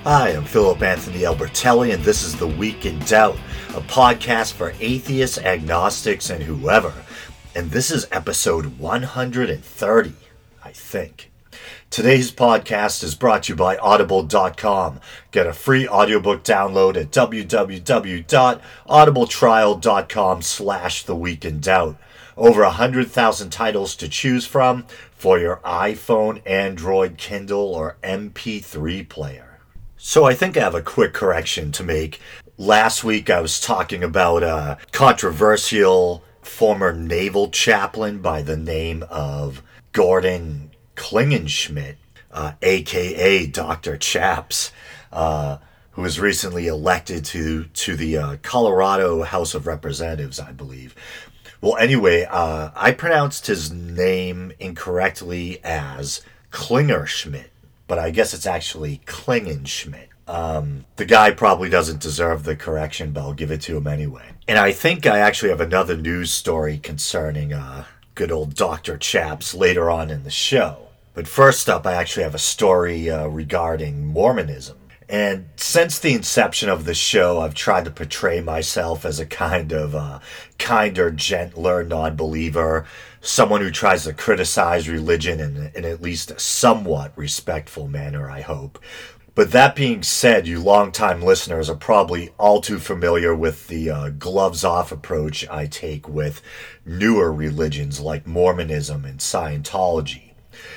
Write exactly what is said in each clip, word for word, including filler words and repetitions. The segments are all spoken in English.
Hi, I'm Philip Anthony Albertelli, and this is The Week in Doubt, a podcast for atheists, agnostics, and whoever. And this is episode one hundred thirty, I think. Today's podcast is brought to you by audible dot com. Get a free audiobook download at w w w dot audible trial dot com slash the week in doubt. Over one hundred thousand titles to choose from for your iPhone, Android, Kindle, or M P three player. So I think I have a quick correction to make. Last week I was talking about a controversial former naval chaplain by the name of Gordon Klingenschmitt, uh, a k a. Doctor Chaps, uh, who was recently elected to, to the uh, Colorado House of Representatives, I believe. Well, anyway, uh, I pronounced his name incorrectly as Klingerschmitt, but I guess it's actually Klingenschmitt. Um, the guy probably doesn't deserve the correction, but I'll give it to him anyway. And I think I actually have another news story concerning uh, good old Doctor Chaps later on in the show. But first up, I actually have a story uh, regarding Mormonism. And since the inception of the show, I've tried to portray myself as a kind of uh, kinder, gentler non-believer, someone who tries to criticize religion in, in at least a somewhat respectful manner, I hope. But that being said, you longtime listeners are probably all too familiar with the uh, gloves-off approach I take with newer religions like Mormonism and Scientology.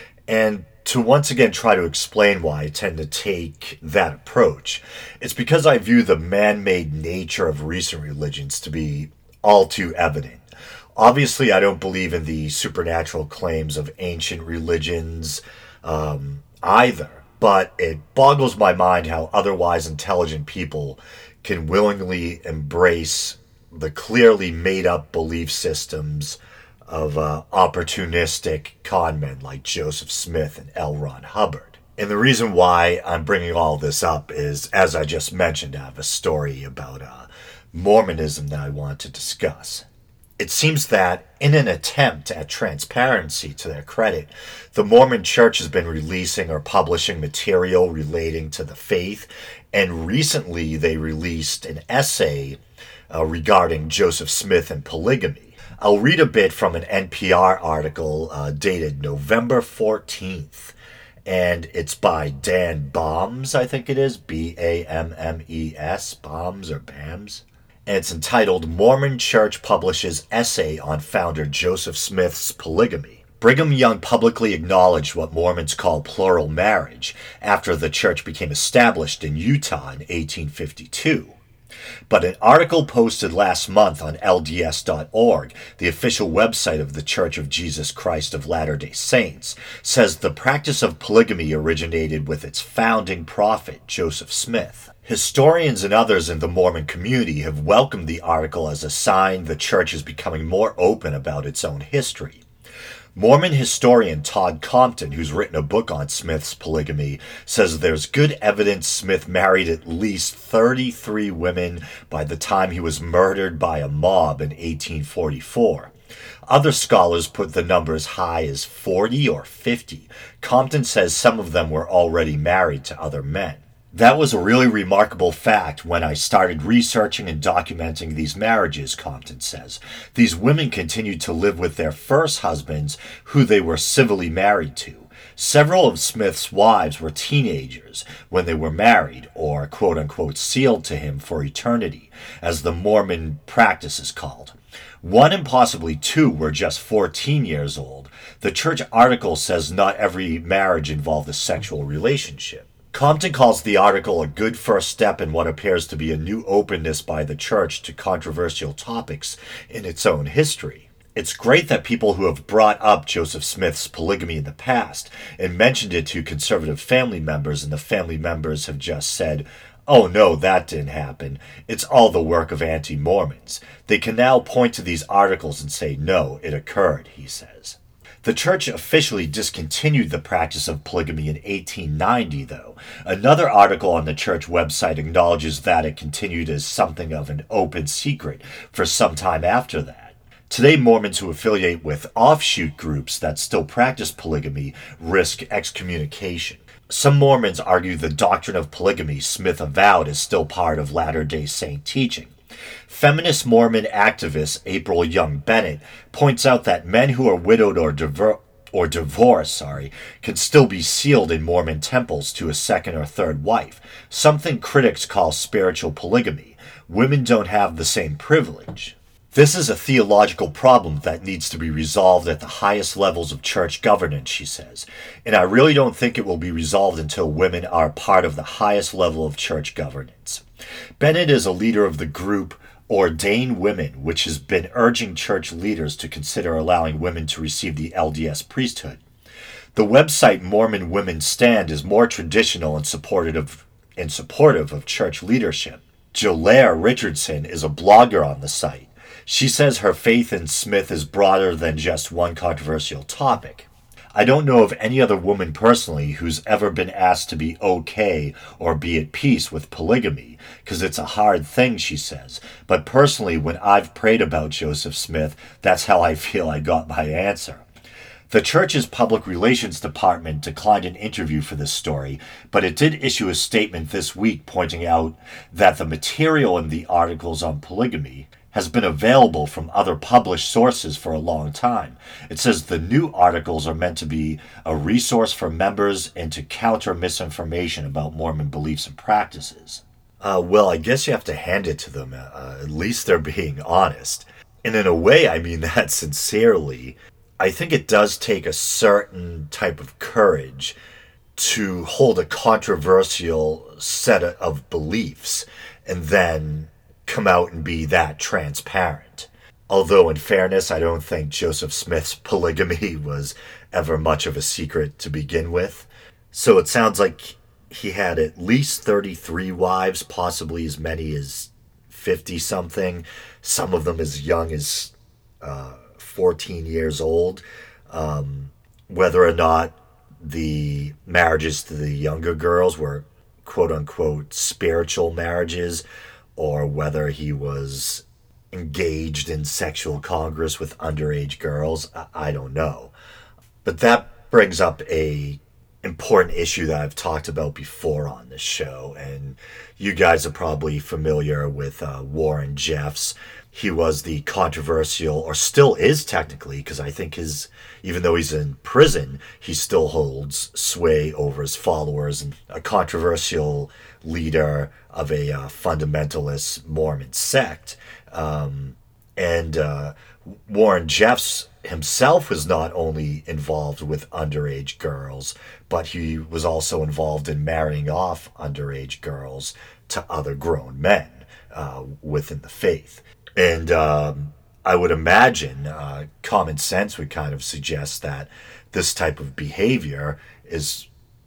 And to once again try to explain why I tend to take that approach, it's because I view the man-made nature of recent religions to be all too evident. Obviously, I don't believe in the supernatural claims of ancient religions um, either, but it boggles my mind how otherwise intelligent people can willingly embrace the clearly made-up belief systems of uh, opportunistic conmen like Joseph Smith and L. Ron Hubbard. And the reason why I'm bringing all this up is, as I just mentioned, I have a story about uh, Mormonism that I want to discuss. It seems that, in an attempt at transparency to their credit, the Mormon Church has been releasing or publishing material relating to the faith, and recently they released an essay uh, regarding Joseph Smith and polygamy. I'll read a bit from an N P R article uh, dated November fourteenth, and it's by Dan Balmes, I think it is, B A M M E S, Balmes or Bams. And it's entitled, Mormon Church Publishes Essay on Founder Joseph Smith's Polygamy. Brigham Young publicly acknowledged what Mormons call plural marriage after the church became established in Utah in eighteen fifty-two. But an article posted last month on L D S dot org, the official website of the Church of Jesus Christ of Latter-day Saints, says the practice of polygamy originated with its founding prophet, Joseph Smith. Historians and others in the Mormon community have welcomed the article as a sign the church is becoming more open about its own history. Mormon historian Todd Compton, who's written a book on Smith's polygamy, says there's good evidence Smith married at least thirty-three women by the time he was murdered by a mob in eighteen forty-four. Other scholars put the number as high as forty or fifty. Compton says some of them were already married to other men. That was a really remarkable fact when I started researching and documenting these marriages, Compton says. These women continued to live with their first husbands, who they were civilly married to. Several of Smith's wives were teenagers when they were married, or quote-unquote sealed to him for eternity, as the Mormon practice is called. One and possibly two were just fourteen years old. The church article says not every marriage involved a sexual relationship. Compton calls the article a good first step in what appears to be a new openness by the church to controversial topics in its own history. It's great that people who have brought up Joseph Smith's polygamy in the past and mentioned it to conservative family members, and the family members have just said, oh no, that didn't happen. It's all the work of anti-Mormons. They can now point to these articles and say, no, it occurred, he says. The church officially discontinued the practice of polygamy in eighteen ninety, though. Another article on the church website acknowledges that it continued as something of an open secret for some time after that. Today, Mormons who affiliate with offshoot groups that still practice polygamy risk excommunication. Some Mormons argue the doctrine of polygamy Smith avowed is still part of Latter-day Saint teaching. Feminist Mormon activist April Young Bennett points out that men who are widowed or divorced or divorce, sorry, can still be sealed in Mormon temples to a second or third wife, something critics call spiritual polygamy. Women don't have the same privilege. This is a theological problem that needs to be resolved at the highest levels of church governance, she says, and I really don't think it will be resolved until women are part of the highest level of church governance. Bennett is a leader of the group Ordain Women, which has been urging church leaders to consider allowing women to receive the L D S priesthood. The website Mormon Women Stand is more traditional and supportive of, and supportive of church leadership. Jolaire Richardson is a blogger on the site. She says her faith in Smith is broader than just one controversial topic. I don't know of any other woman personally who's ever been asked to be okay or be at peace with polygamy, because it's a hard thing, she says. But personally, when I've prayed about Joseph Smith, that's how I feel I got my answer. The church's public relations department declined an interview for this story, but it did issue a statement this week pointing out that the material in the articles on polygamy has been available from other published sources for a long time. It says the new articles are meant to be a resource for members and to counter misinformation about Mormon beliefs and practices. Uh, well, I guess you have to hand it to them. Uh, at least they're being honest. And in a way, I mean that sincerely. I think it does take a certain type of courage to hold a controversial set of beliefs and then come out and be that transparent. Although, in fairness, I don't think Joseph Smith's polygamy was ever much of a secret to begin with. So it sounds like he had at least thirty-three wives, possibly as many as fifty-something, some of them as young as uh, fourteen years old. Um, whether or not the marriages to the younger girls were quote-unquote spiritual marriages, or whether he was engaged in sexual congress with underage girls, I don't know. But that brings up a important issue that I've talked about before on this show, and you guys are probably familiar with uh, Warren Jeffs. He was the controversial, or still is technically, because I think his, even though he's in prison, he still holds sway over his followers, and a controversial leader of a uh, fundamentalist Mormon sect. Um, and uh, Warren Jeffs himself was not only involved with underage girls, but he was also involved in marrying off underage girls to other grown men uh, within the faith. And um, I would imagine uh, common sense would kind of suggest that this type of behavior is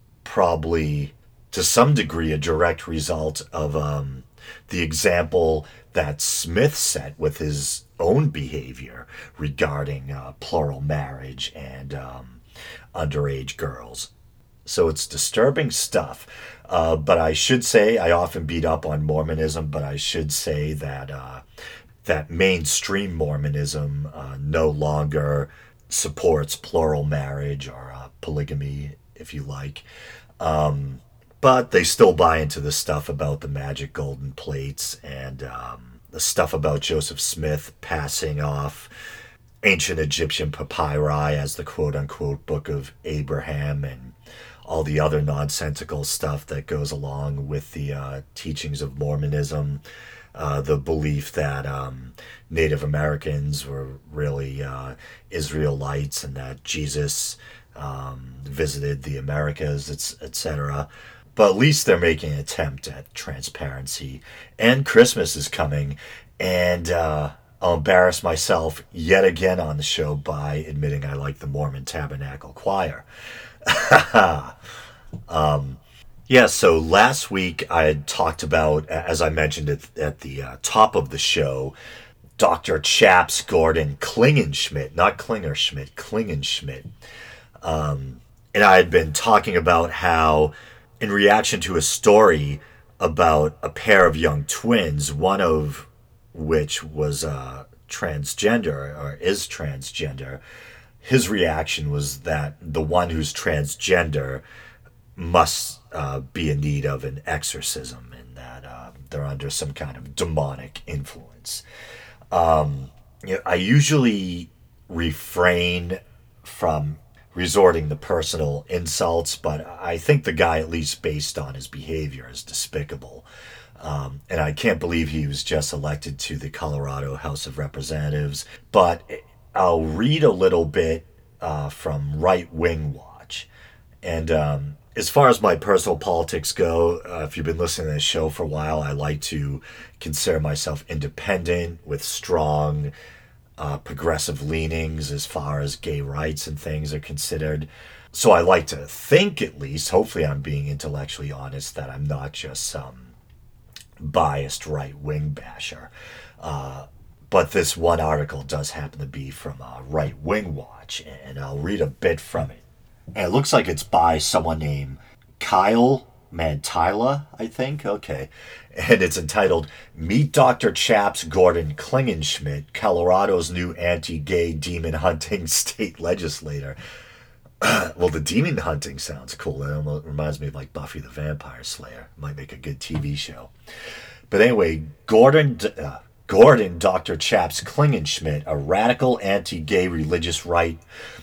probably, to some degree, a direct result of um, the example that Smith set with his own behavior regarding uh, plural marriage and um, underage girls. So it's disturbing stuff. Uh, but I should say, I often beat up on Mormonism, but I should say that uh, that mainstream Mormonism uh, no longer supports plural marriage or uh, polygamy, if you like. Um, but they still buy into the stuff about the magic golden plates and um, the stuff about Joseph Smith passing off ancient Egyptian papyri as the quote-unquote Book of Abraham, and all the other nonsensical stuff that goes along with the uh, teachings of Mormonism. Uh, the belief that um, Native Americans were really uh, Israelites and that Jesus um, visited the Americas, et cetera. But at least they're making an attempt at transparency. And Christmas is coming, and uh, I'll embarrass myself yet again on the show by admitting I like the Mormon Tabernacle Choir. um, Yeah, so last week I had talked about, as I mentioned at, at the uh, top of the show, Doctor Chaps Gordon Klingenschmitt, not Klingerschmidt, Klingenschmitt. Um, and I had been talking about how, in reaction to a story about a pair of young twins, one of which was uh, transgender or is transgender, his reaction was that the one who's transgender must uh, be in need of an exorcism and that uh, they're under some kind of demonic influence. Um, you know, I usually refrain from resorting to personal insults, but I think the guy, at least based on his behavior, is despicable. Um, and I can't believe he was just elected to the Colorado House of Representatives. But I'll read a little bit uh, from Right Wing Watch. And um, as far as my personal politics go, uh, if you've been listening to this show for a while, I like to consider myself independent with strong uh, progressive leanings as far as gay rights and things are considered. So I like to think, at least, hopefully I'm being intellectually honest, that I'm not just some biased right-wing basher. Uh, but this one article does happen to be from uh, Right Wing Watch, and I'll read a bit from it. And it looks like it's by someone named Kyle Mantila, I think. Okay. And it's entitled, Meet Doctor Chaps Gordon Klingenschmidt, Colorado's new anti-gay demon hunting state legislator. Well, the demon hunting sounds cool. It almost reminds me of like Buffy the Vampire Slayer. Might make a good T V show. But anyway, Gordon... Uh, Gordon Doctor Chaps Klingenschmidt, a radical anti-gay religious right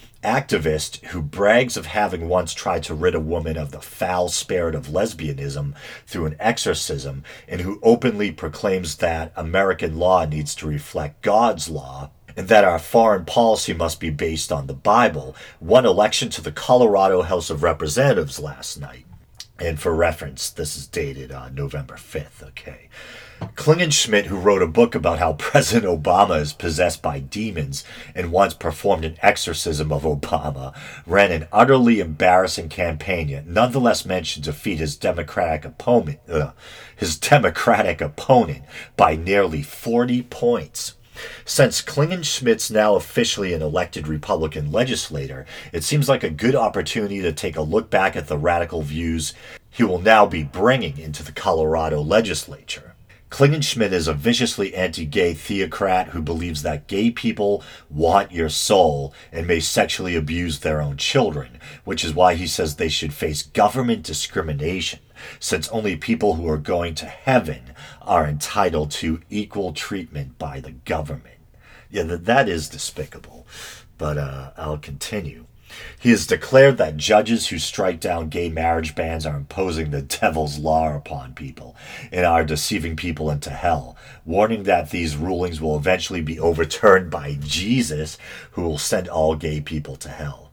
activist who brags of having once tried to rid a woman of the foul spirit of lesbianism through an exorcism, and who openly proclaims that American law needs to reflect God's law, and that our foreign policy must be based on the Bible, won election to the Colorado House of Representatives last night. And for reference, this is dated on November fifth, okay. Klingenschmidt, who wrote a book about how President Obama is possessed by demons and once performed an exorcism of Obama, ran an utterly embarrassing campaign, yet nonetheless managed to defeat his Democratic opponent, uh, his Democratic opponent by nearly forty points. Since Klingenschmidt's now officially an elected Republican legislator, it seems like a good opportunity to take a look back at the radical views he will now be bringing into the Colorado legislature. Klingenschmidt is a viciously anti-gay theocrat who believes that gay people want your soul and may sexually abuse their own children, which is why he says they should face government discrimination, since only people who are going to heaven are entitled to equal treatment by the government. Yeah, that is despicable, but uh, I'll continue. He has declared that judges who strike down gay marriage bans are imposing the devil's law upon people and are deceiving people into hell, warning that these rulings will eventually be overturned by Jesus, who will send all gay people to hell.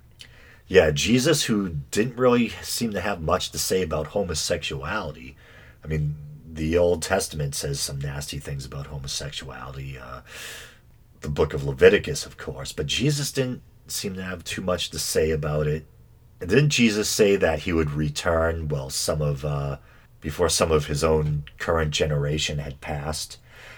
Yeah, Jesus, who didn't really seem to have much to say about homosexuality. I mean, the Old Testament says some nasty things about homosexuality. Uh, the book of Leviticus, of course, but Jesus didn't seem to have too much to say about it. And didn't Jesus say that he would return, well, some of, uh, before some of his own current generation had passed?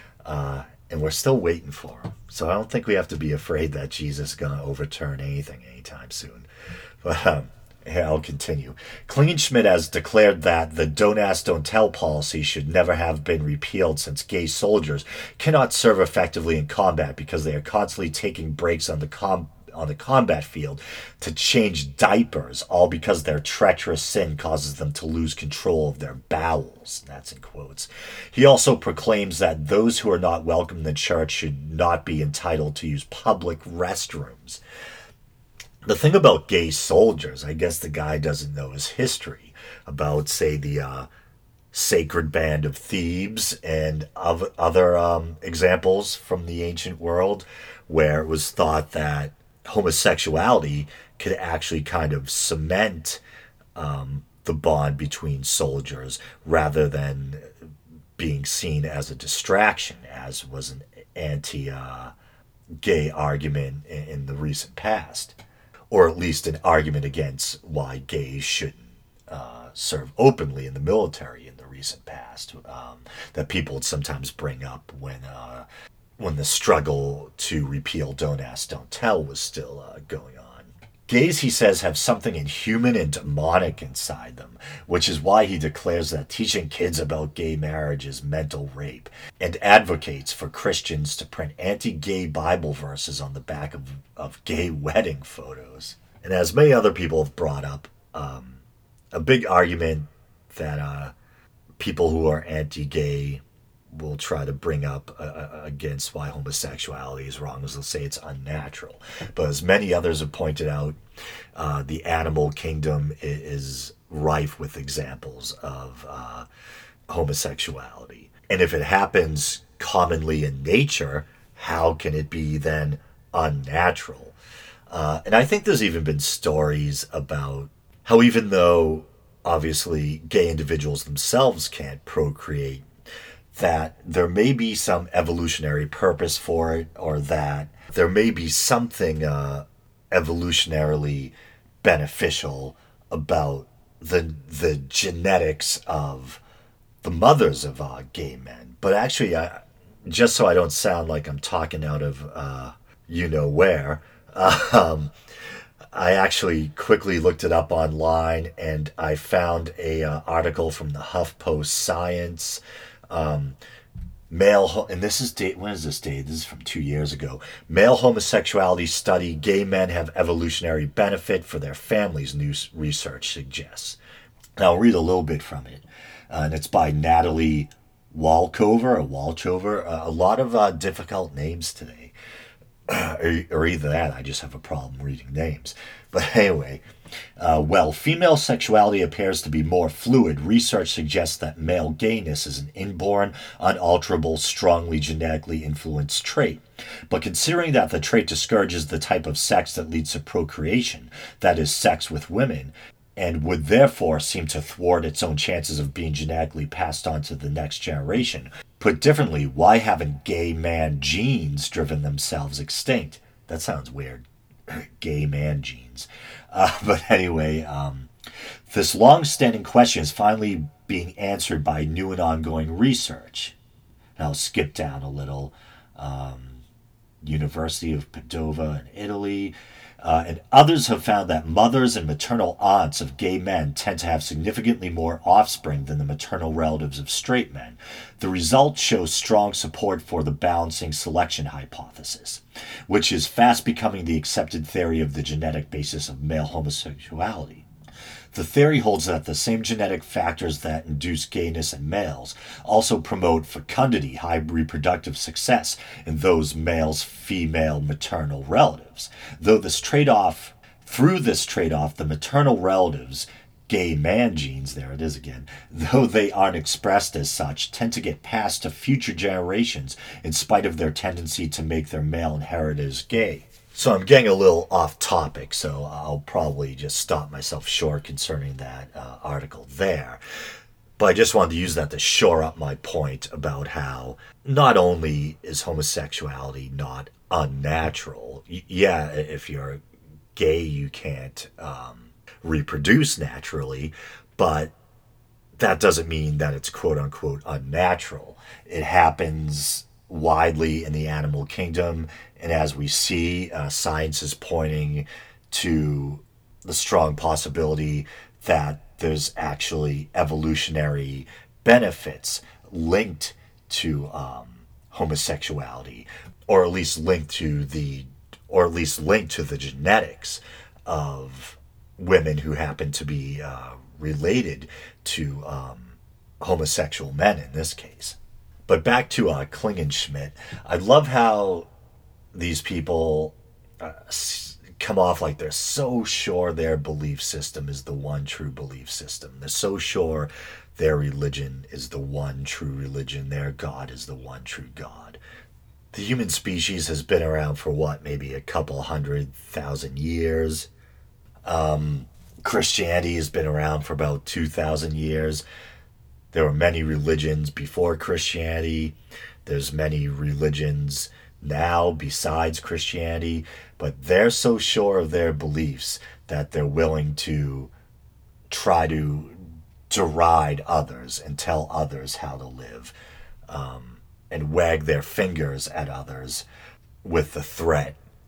Uh, and we're still waiting for him. So I don't think we have to be afraid that Jesus is going to overturn anything anytime soon. But, um, here, I'll continue. Klingenschmidt has declared that the Don't Ask, Don't Tell policy should never have been repealed, since gay soldiers cannot serve effectively in combat because they are constantly taking breaks on the com- on the combat field to change diapers, all because their treacherous sin causes them to lose control of their bowels. That's in quotes. He also proclaims that those who are not welcome in the church should not be entitled to use public restrooms. The thing about gay soldiers, I guess the guy doesn't know his history about, say, the uh, Sacred Band of Thebes and of other um, examples from the ancient world, where it was thought that homosexuality could actually kind of cement um, the bond between soldiers rather than being seen as a distraction, as was an anti-gay uh, argument in, in the recent past. Or at least an argument against why gays shouldn't uh, serve openly in the military in the recent past, um, that people would sometimes bring up when uh, when the struggle to repeal Don't Ask, Don't Tell was still uh, going on. Gays, he says, have something inhuman and demonic inside them, which is why he declares that teaching kids about gay marriage is mental rape, and advocates for Christians to print anti-gay Bible verses on the back of, of gay wedding photos. And as many other people have brought up, um, a big argument that uh, people who are anti-gay will try to bring up uh, against why homosexuality is wrong is they'll say it's unnatural. But as many others have pointed out, uh, the animal kingdom is rife with examples of uh, homosexuality. And if it happens commonly in nature, how can it be then unnatural? Uh, and I think there's even been stories about how even though obviously gay individuals themselves can't procreate, that there may be some evolutionary purpose for it, or that there may be something uh, evolutionarily beneficial about the the genetics of the mothers of uh, gay men. But actually, I, just so I don't sound like I'm talking out of uh, you know where, um, I actually quickly looked it up online, and I found a uh, article from the HuffPost Science. Um, male, and this is date. When is this date? This is from two years ago. Male homosexuality study: gay men have evolutionary benefit for their families. New research suggests. And I'll read a little bit from it, uh, and it's by Natalie Walchover or Walchover. Uh, a lot of uh, difficult names today, or, or either that, I just have a problem reading names. But anyway. Uh, well, female sexuality appears to be more fluid. Research suggests that male gayness is an inborn, unalterable, strongly genetically influenced trait. But considering that the trait discourages the type of sex that leads to procreation, that is, sex with women, and would therefore seem to thwart its own chances of being genetically passed on to the next generation. Put differently, why haven't gay man genes driven themselves extinct? That sounds weird. Gay man genes. Uh, but anyway, um, this long-standing question is finally being answered by new and ongoing research. And I'll skip down a little. Um, University of Padova in Italy. Uh, and others have found that mothers and maternal aunts of gay men tend to have significantly more offspring than the maternal relatives of straight men. The results show strong support for the balancing selection hypothesis, which is fast becoming the accepted theory of the genetic basis of male homosexuality. The theory holds that the same genetic factors that induce gayness in males also promote fecundity, high reproductive success, in those males' female maternal relatives. Though this trade-off, through this trade-off, the maternal relatives, gay man genes, there it is again, though they aren't expressed as such, tend to get passed to future generations in spite of their tendency to make their male inheritors gay. So I'm getting a little off topic, so I'll probably just stop myself short concerning that uh, article there. But I just wanted to use that to shore up my point about how not only is homosexuality not unnatural, y- yeah, if you're gay you can't um, reproduce naturally, but that doesn't mean that it's quote-unquote unnatural. It happens widely in the animal kingdom, and as we see, uh, science is pointing to the strong possibility that there's actually evolutionary benefits linked to um, homosexuality, or at least linked to the, or at least linked to the genetics of women who happen to be uh, related to um, homosexual men in this case. But back to uh, Klingenschmitt, I love how these people uh, come off like they're so sure their belief system is the one true belief system. They're so sure their religion is the one true religion, their God is the one true God. The human species has been around for what, maybe a couple hundred thousand years. Um, Christianity has been around for about two thousand years. There were many religions before Christianity. There's many religions now besides Christianity, but they're so sure of their beliefs that they're willing to try to deride others and tell others how to live, um, and wag their fingers at others with the threat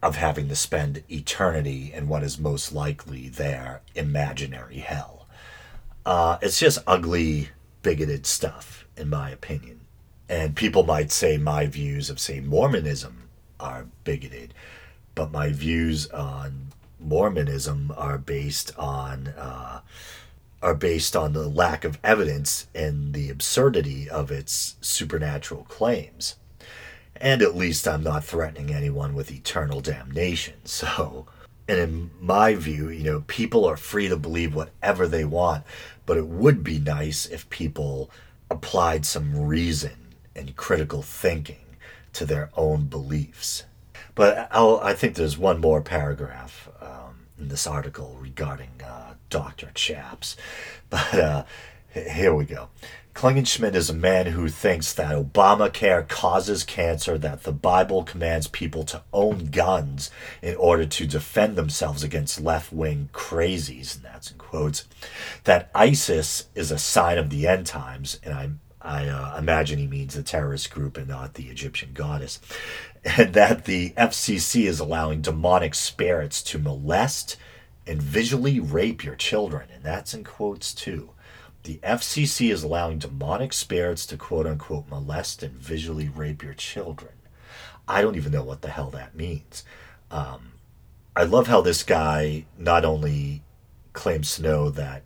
of having to spend eternity in what is most likely their imaginary hell. Uh, it's just ugly, bigoted stuff, in my opinion. And people might say my views of, say, Mormonism are bigoted, but my views on Mormonism are based on uh, are based on the lack of evidence and the absurdity of its supernatural claims. And at least I'm not threatening anyone with eternal damnation. So, and in my view, you know, people are free to believe whatever they want, but it would be nice if people applied some reason and critical thinking to their own beliefs. But I'll, I think there's one more paragraph um, in this article regarding uh, Doctor Chaps. But uh, here we go. Klingenschmitt is a man who thinks that Obamacare causes cancer, that the Bible commands people to own guns in order to defend themselves against left-wing crazies, and that's in quotes, that ISIS is a sign of the end times, and I, I uh, imagine he means the terrorist group and not the Egyptian goddess, and that the F C C is allowing demonic spirits to molest and visually rape your children, and that's in quotes too. The F C C is allowing demonic spirits to quote-unquote molest and visually rape your children. I don't even know what the hell that means. Um, I love how this guy not only claims to know that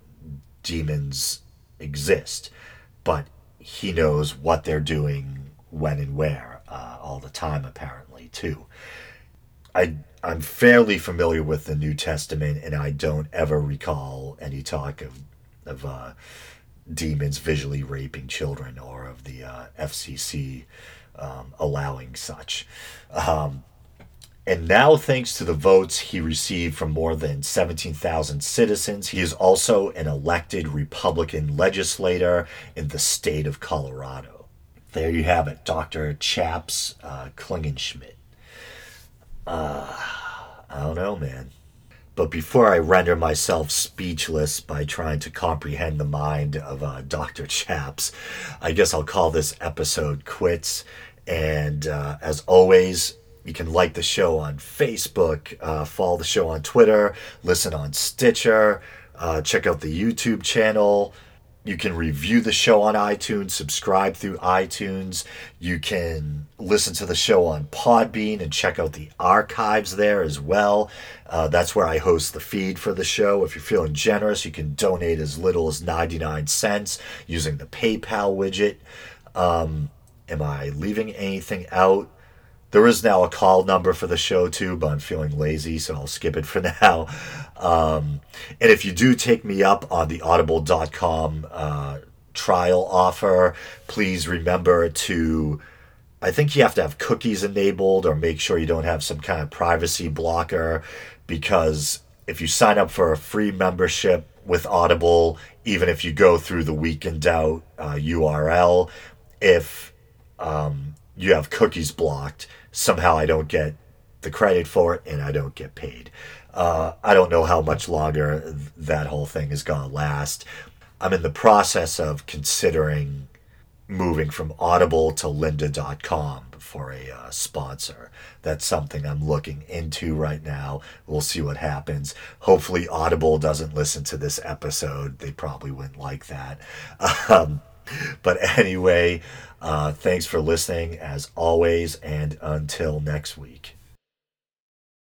demons exist, but he knows what they're doing, when and where, uh, all the time apparently too. I, I'm fairly familiar with the New Testament, and I don't ever recall any talk of of uh, demons visually raping children, or of the uh, F C C um, allowing such. Um, and now, thanks to the votes he received from more than seventeen thousand citizens, he is also an elected Republican legislator in the state of Colorado. There you have it, Doctor Chaps uh, Klingenschmitt. Uh, I don't know, man. But before I render myself speechless by trying to comprehend the mind of uh, Doctor Chaps, I guess I'll call this episode quits. And uh, as always, you can like the show on Facebook, uh, follow the show on Twitter, listen on Stitcher, uh, check out the YouTube channel. You can review the show on iTunes, subscribe through iTunes. You can listen to the show on Podbean and check out the archives there as well. Uh, that's where I host the feed for the show. If you're feeling generous, you can donate as little as ninety-nine cents using the PayPal widget. Um, am I leaving anything out? There is now a call number for the show too, but I'm feeling lazy, so I'll skip it for now. Um, and if you do take me up on the audible dot com uh, trial offer, please remember to, I think you have to have cookies enabled, or make sure you don't have some kind of privacy blocker, because if you sign up for a free membership with Audible, even if you go through the Week in Doubt uh, U R L, if um, you have cookies blocked, somehow I don't get the credit for it and I don't get paid. Uh, I don't know how much longer that whole thing is going to last. I'm in the process of considering moving from Audible to lynda dot com for a uh, sponsor. That's something I'm looking into right now. We'll see what happens. Hopefully Audible doesn't listen to this episode. They probably wouldn't like that. Um, but anyway, uh, thanks for listening as always, and until next week.